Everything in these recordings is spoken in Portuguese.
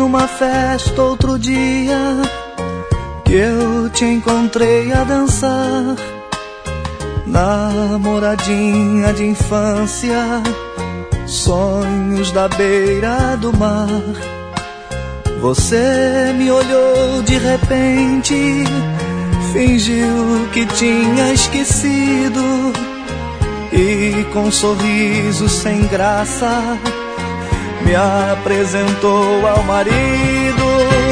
numa festa outro dia que eu te encontrei a dançar, namoradinha de infância, sonhos da beira do mar. Você me olhou de repente, fingiu que tinha esquecido e com um sorriso sem graça me apresentou ao marido.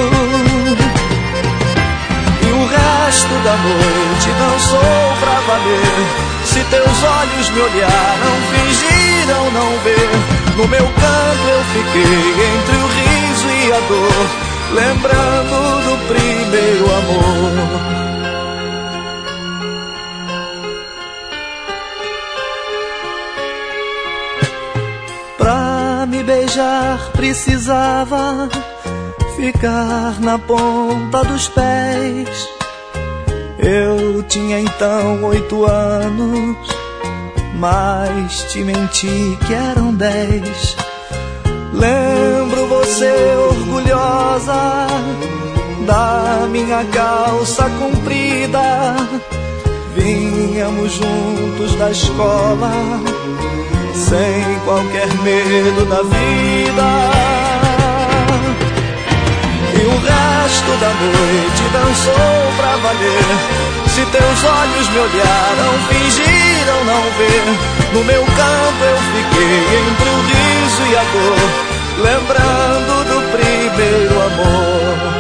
E o resto da noite dançou pra valer. Se teus olhos me olharam, fingiram não ver. No meu canto eu fiquei entre o riso e a dor, lembrando do primeiro amor. Pra me beijar precisava ficar na ponta dos pés. Eu tinha então 8 anos, mas te menti que eram 10. Lembro você orgulhosa da minha calça comprida. Vínhamos juntos da escola sem qualquer medo da vida. E o resto da noite dançou pra valer. Se teus olhos me olharam, fingiram não ver. No meu canto eu fiquei entre o riso e a dor, lembrando do primeiro amor.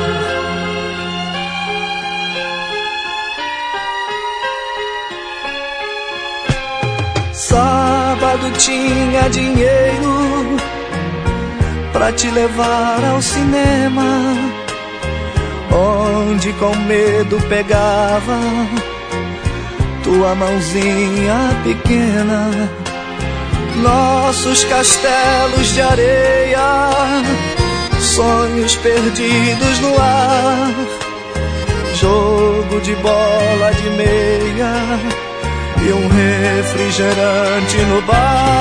Sábado tinha dinheiro pra te levar ao cinema, onde com medo pegava tua mãozinha pequena. Nossos castelos de areia, sonhos perdidos no ar, jogo de bola de meia e um refrigerante no bar.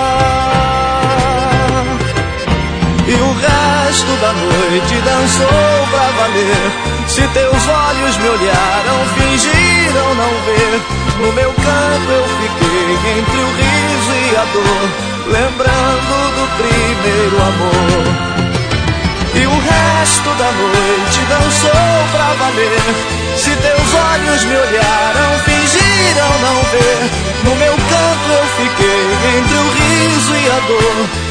E o resto da noite dançou pra valer. Se teus olhos me olharam, fingiram não ver. No meu canto eu fiquei entre o riso e a dor, lembrando do primeiro amor. E o resto da noite dançou pra valer. Se teus olhos me olharam, fingiram não ver. No meu canto eu fiquei entre o riso e a dor,